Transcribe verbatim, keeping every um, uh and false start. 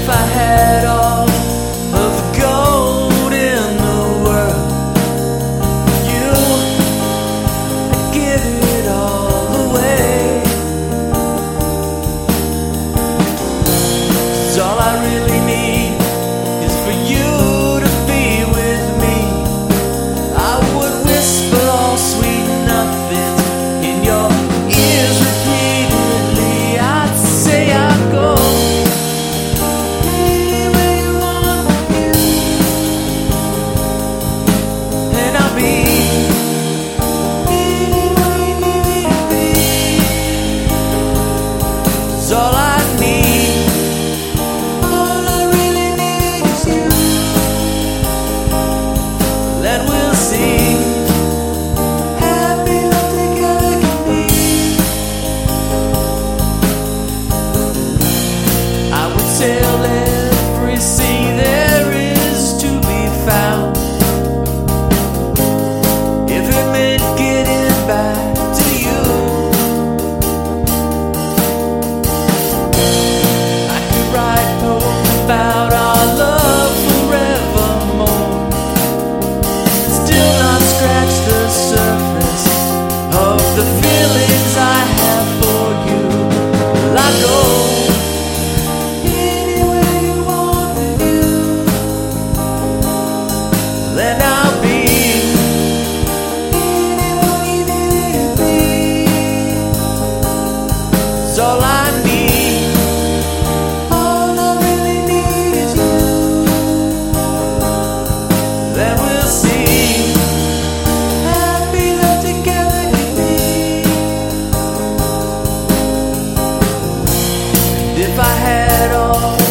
If I had all of the gold in the world, you, I'd give it all away. 'Cause all I really need is for you to be with me. I would whisper all sweet nothings in your ears repeatedly. I'd say I'd go anywhere you want with you, and I'll be anywhere you need me to be. 'Cause all I need, all I really need is you. Then we'll see happy love together can be. I would sail every sea there is to be found, if it meant getting back to you. I could write poems about our love forevermore, still not scratch the surface of the feelings I have for you. Well, I go anywhere you want with you, then I'll be anywhere you need me to be. 'Cause all I need, all I really need is you. Then we'll see happy love together can be. And if I had all